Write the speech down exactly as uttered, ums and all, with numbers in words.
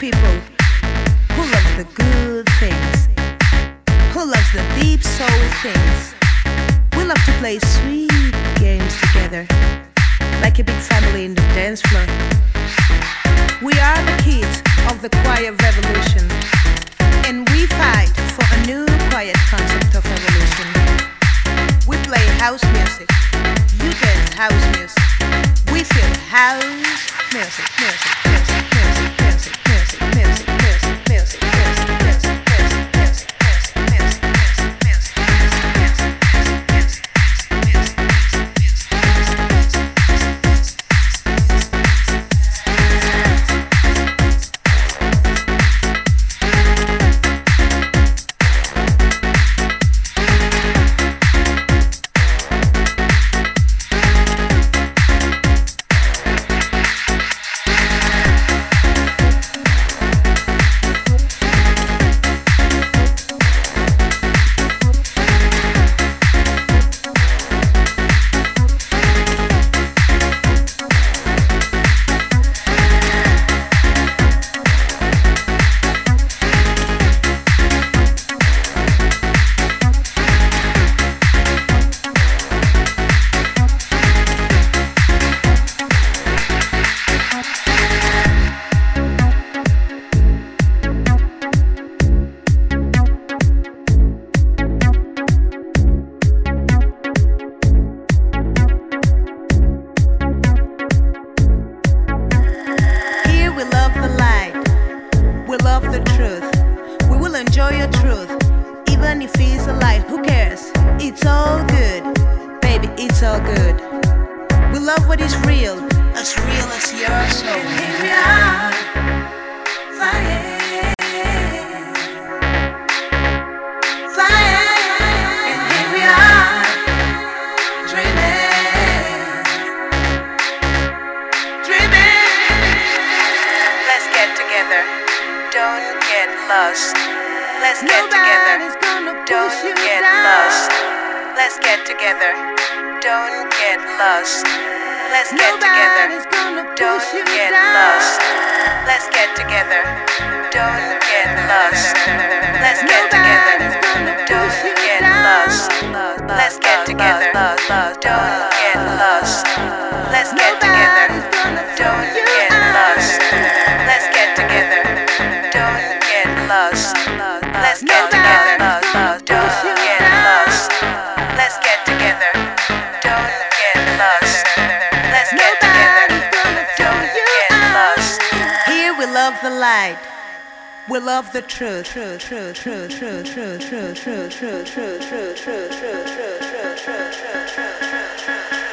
people who loves the good things, who loves the deep soul things. We love to play sweet games together, like a big family in the dance floor. We are the kids of the quiet revolution, and we fight for a new quiet concept of evolution. We play house music, you dance house music. We feel house music, music, music, music, music, music, music, music, music, music, music, music, the truth, truth, truth, truth, truth, truth, truth, truth, truth, truth, truth, truth, truth, truth, truth, truth, truth, truth, truth.